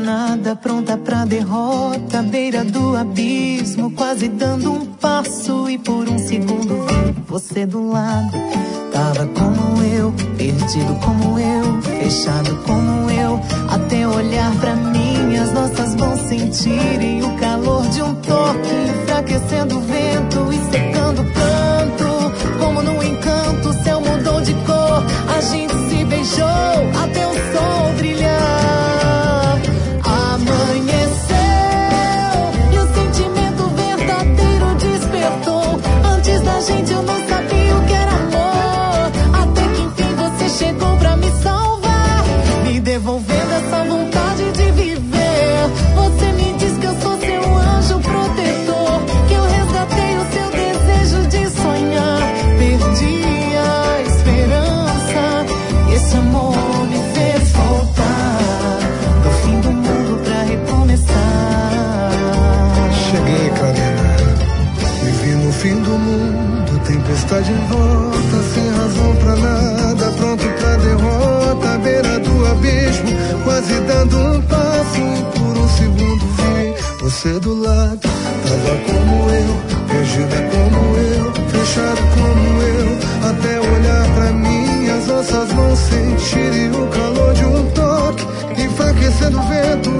nada, pronta pra derrota, à beira do abismo, quase dando um passo, e por um segundo vi você do lado. Tava como eu, perdido como eu, fechado como eu, até olhar pra mim as nossas mãos sentirem o calor de um toque, enfraquecendo o vento e secando o canto. Como num encanto, o céu mudou de cor, a gente se beijou até o sol brilhar. Amanheceu e o sentimento verdadeiro despertou. Antes da gente eu não sabia o que era amor, até que enfim você chegou pra me salvar, me devolvendo essa vontade de viver. Você me diz que eu sou seu anjo protetor, que eu resgatei o seu desejo de sonhar. Perdi a esperança, esse amor me fez voltar do fim do mundo pra recomeçar. Cheguei, Clarena, me vi no fim do mundo, tempestade em volta, sem razão pra nada, pronto pra derrota, à beira do abismo, quase dando um passo, e por um segundo vi você do lado. Tava como eu, perdida como eu, fechado como eu, até olhar pra mim as nossas mãos sentirem o calor de um toque, enfraquecendo o vento